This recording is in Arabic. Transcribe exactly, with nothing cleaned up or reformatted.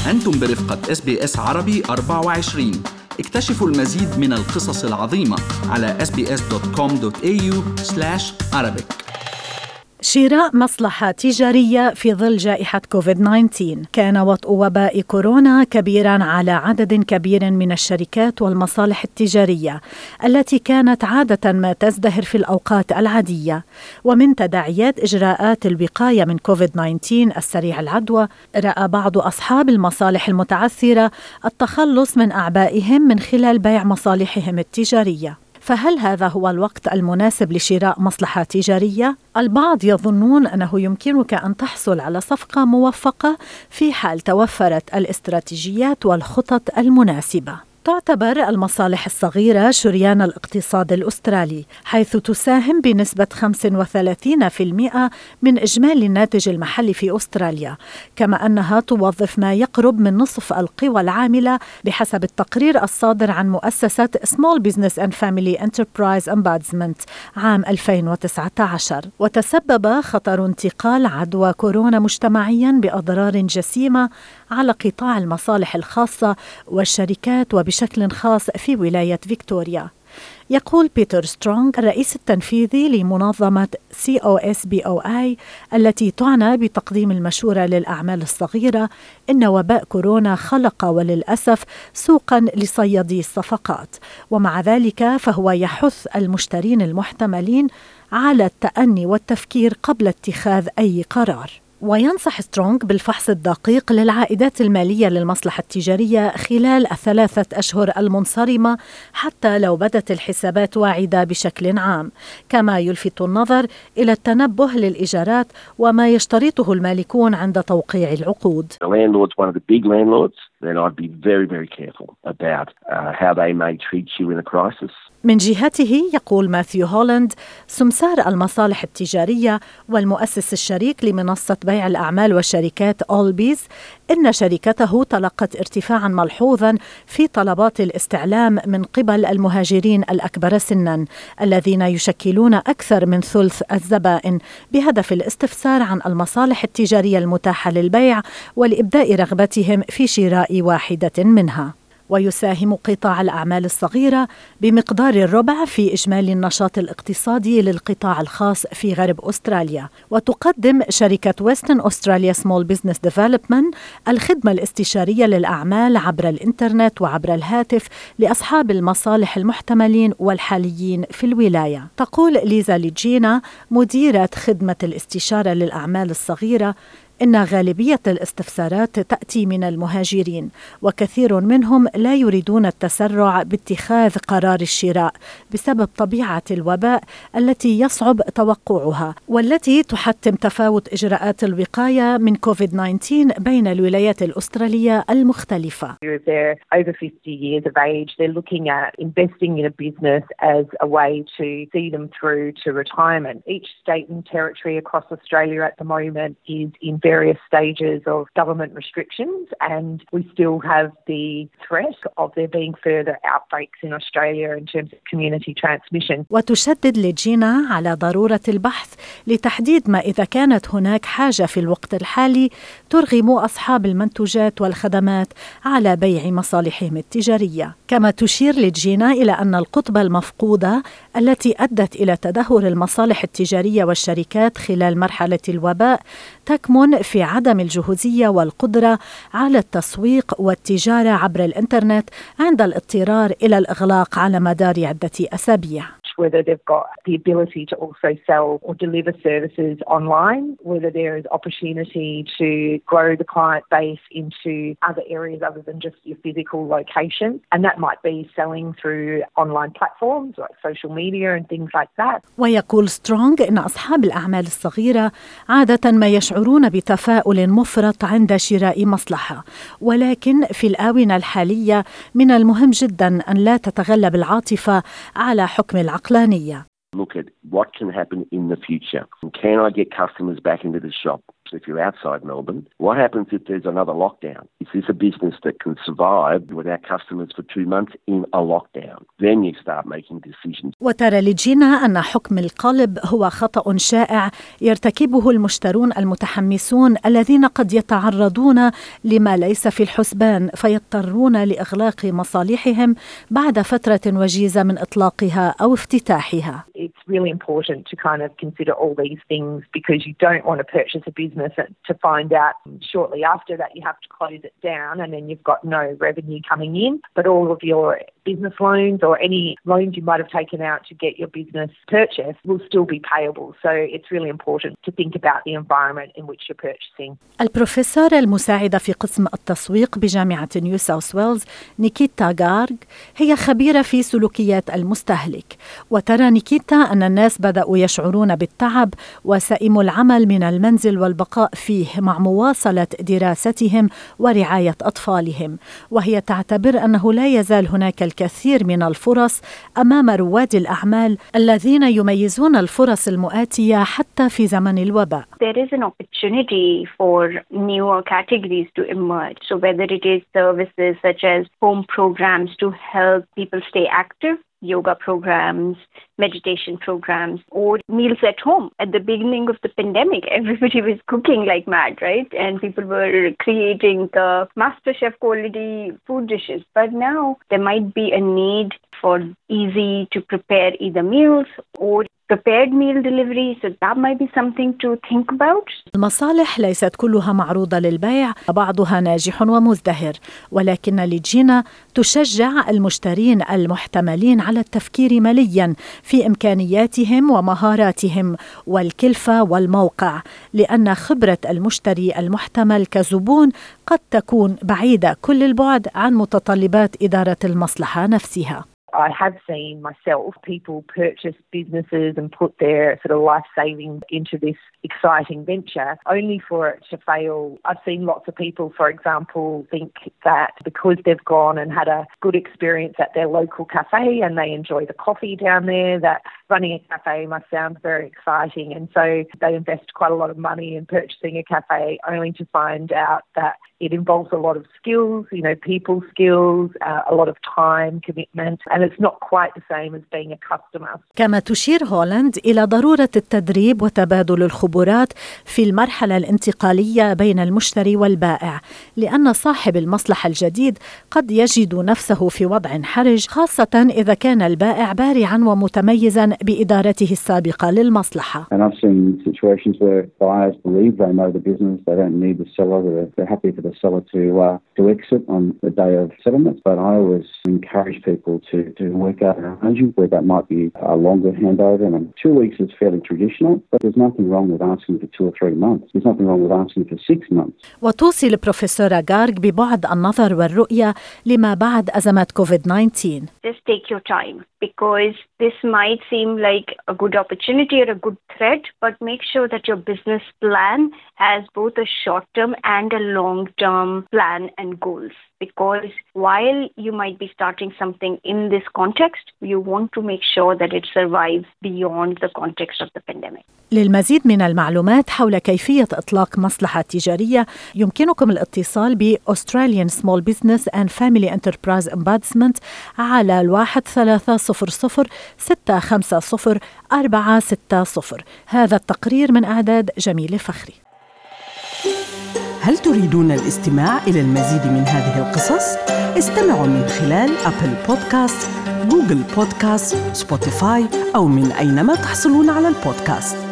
أنتم برفقة إس بي إس عربي أربعة وعشرين. اكتشفوا المزيد من القصص العظيمة على إس بي إس دوت كوم دوت إيه يو سلاش عربيك. شراء مصلحة تجارية في ظل جائحة كوفيد تسعة عشر. كان وطء وباء كورونا كبيراً على عدد كبير من الشركات والمصالح التجارية التي كانت عادة ما تزدهر في الأوقات العادية. ومن تداعيات إجراءات الوقاية من كوفيد تسعة عشر السريع العدوى، رأى بعض أصحاب المصالح المتعثرة التخلص من أعبائهم من خلال بيع مصالحهم التجارية. فهل هذا هو الوقت المناسب لشراء مصلحة تجارية؟ البعض يظنون أنه يمكنك أن تحصل على صفقة موفقة في حال توفرت الاستراتيجيات والخطط المناسبة. تعتبر المصالح الصغيرة شريان الاقتصاد الأسترالي، حيث تساهم بنسبة خمسة وثلاثين بالمئة من إجمالي الناتج المحلي في أستراليا، كما أنها توظف ما يقرب من نصف القوى العاملة بحسب التقرير الصادر عن مؤسسة Small Business and Family Enterprise Ombudsman عام ألفين وتسعة عشر. وتسبب خطر انتقال عدوى كورونا مجتمعيا بأضرار جسيمة على قطاع المصالح الخاصة والشركات وبشكل خاص في ولاية فيكتوريا. يقول بيتر سترونغ الرئيس التنفيذي لمنظمة سي أو إس بي أو آي التي تعنى بتقديم المشورة للأعمال الصغيرة، إن وباء كورونا خلق وللأسف سوقاً لصيادي الصفقات، ومع ذلك فهو يحث المشترين المحتملين على التأني والتفكير قبل اتخاذ أي قرار. وينصح سترونغ بالفحص الدقيق للعائدات المالية للمصلحة التجارية خلال الثلاثة أشهر المنصرمة حتى لو بدت الحسابات واعدة بشكل عام، كما يلفت النظر إلى التنبه للإيجارات وما يشترطه المالكون عند توقيع العقود. The landlord's one of the big landlords, then I'd be very, very careful about uh, how they may treat you in a crisis. من جهته يقول ماثيو هولاند سمسار المصالح التجارية والمؤسس الشريك لمنصة بيع الأعمال والشركات أولبيز، إن شركته تلقت ارتفاعا ملحوظا في طلبات الاستعلام من قبل المهاجرين الأكبر سنا الذين يشكلون أكثر من ثلث الزبائن، بهدف الاستفسار عن المصالح التجارية المتاحة للبيع ولإبداء رغبتهم في شراء واحدة منها. ويساهم قطاع الأعمال الصغيرة بمقدار الربع في إجمالي النشاط الاقتصادي للقطاع الخاص في غرب أستراليا. وتقدم شركة ويسترن أستراليا سمول بزنس ديفلوبمنت الخدمة الاستشارية للأعمال عبر الإنترنت وعبر الهاتف لأصحاب المصالح المحتملين والحاليين في الولاية. تقول ليزا ليجينا مديرة خدمة الاستشارة للأعمال الصغيرة إن غالبية الاستفسارات تأتي من المهاجرين، وكثير منهم لا يريدون التسرع باتخاذ قرار الشراء بسبب طبيعة الوباء التي يصعب توقعها، والتي تحتم تفاوت إجراءات الوقاية من كوفيد تسعة عشر بين الولايات الأسترالية المختلفة. If they're over fifty years of age, they're looking at investing in a business as a way to see them through to retirement. Each state and territory across Australia at the moment is in various stages of government restrictions, and we still have the threat of there being further outbreaks in Australia in terms of community transmission. وتشدد لجينا على ضرورة البحث لتحديد ما إذا كانت هناك حاجة في الوقت الحالي ترغم أصحاب المنتوجات والخدمات على بيع مصالحهم التجارية. كما تشير لجينا إلى أن القطب المفقودة التي أدت إلى تدهور المصالح التجارية والشركات خلال مرحلة الوباء تكمن في عدم الجهوزية والقدرة على التسويق والتجارة عبر الإنترنت عند الاضطرار إلى الإغلاق على مدار عدة أسابيع. Whether they've got the ability to also sell or deliver services online, whether there is opportunity to grow the client base into other areas other than just your physical location. And that might be selling through online platforms like social media and things like that. ويقول سترونغ إن أصحاب الأعمال الصغيرة عادة ما يشعرون بتفاؤل مفرط عند شراء مصلحة، ولكن في الآونة الحالية من المهم جدا أن لا تتغلب العاطفة على حكم العقل. Look at what can happen in the future. Can I get customers back into the shop? if you're outside Melbourne, what happens if there's another lockdown? Is this a business that can survive without customers for two months in a lockdown? Then you start making decisions. وترى لجينا أن حكم القلب هو خطأ شائع يرتكبه المشترون المتحمسون الذين قد يتعرضون لما ليس في الحسبان فيضطرون لإغلاق مصالحهم بعد فترة وجيزة من إطلاقها أو افتتاحها. It's really important to kind of consider all these things because you don't want to purchase a business to find out shortly after that you have to close it down and then you've got no revenue coming in, but all of your business loans or any loans you might have taken out to get your business purchased will still be payable. So it's really important to think about the environment in which you're purchasing. البروفيسورة المساعدة في قسم التسويق بجامعة نيو ساوث ويلز نيكيتا غارغ هي خبيرة في سلوكيات المستهلك، وترى نيكيتا أن الناس بدأوا يشعرون بالتعب وسئموا العمل من المنزل والبقاء فيه مع مواصلة دراستهم ورعاية أطفالهم، وهي تعتبر أنه لا يزال هناك الكثير من الفرص أمام رواد الأعمال الذين يميزون الفرص المؤاتية حتى في زمن الوباء. There is an opportunity for newer categories to emerge. So whether it is services such as home programs to help people stay active, yoga programs, meditation programs, or meals at home. At the beginning of the pandemic, everybody was cooking like mad, right? And people were creating the MasterChef quality food dishes. But now there might be a need for easy to prepare either meals or prepared meal delivery, so that might be something to think about. المصالح ليست كلها معروضة للبيع، بعضها ناجح ومزدهر، ولكن لجينا تشجع المشترين المحتملين على التفكير ملياً في إمكانياتهم ومهاراتهم والكلفة والموقع، لأن خبرة المشتري المحتمل كزبون قد تكون بعيدة كل البعد عن متطلبات إدارة المصلحة نفسها. I have seen myself people purchase businesses and put their sort of life savings into this exciting venture only for it to fail. I've seen lots of people, for example, think that because they've gone and had a good experience at their local cafe and they enjoy the coffee down there, that running a cafe must sound very exciting. And so they invest quite a lot of money in purchasing a cafe only to find out that it involves a lot of skills, you know, people skills, uh, a lot of time commitment, and it's not quite the same as being a customer. كما تشير هولند إلى ضرورة التدريب وتبادل الخبرات في المرحلة الانتقالية بين المشتري والبائع، لأن صاحب المصلحة الجديد قد يجد نفسه في وضع حرج، خاصة إذا كان البائع بارعاً ومتميزاً بإدارته السابقة للمصلحة. And I've seen situations where buyers believe they know the business, they don't need the seller, they're happy for the seller to uh, to exit on the day of settlement. But I always encourage people to, to work out an arrangement where that might be a longer handover. And two weeks is fairly traditional, but there's nothing wrong with asking for two or three months. There's nothing wrong with asking for six months. وتوصي البروفيسورة غارغ ببعد النظر والرؤية لما بعد أزمة كوفيد تسعة عشر. Just take your time because this might seem like a good opportunity or a good threat, but make sure that your business plan has both a short-term and a long-term plan and goals. Because while you might be starting something in this context, you want to make sure that it survives beyond the context of the pandemic. للمزيد من المعلومات حول كيفية إطلاق مصلحة تجارية يمكنكم الاتصال ب Australian Small Business and Family Enterprise Ombudsman على الواحد ثلاثة صفر صفر ستة خمسة صفر أربعة ستة صفر. هذا التقرير من إعداد جميل فخري. هل تريدون الاستماع إلى المزيد من هذه القصص؟ استمعوا من خلال أبل بودكاست، جوجل بودكاست، سبوتيفاي أو من أينما تحصلون على البودكاست.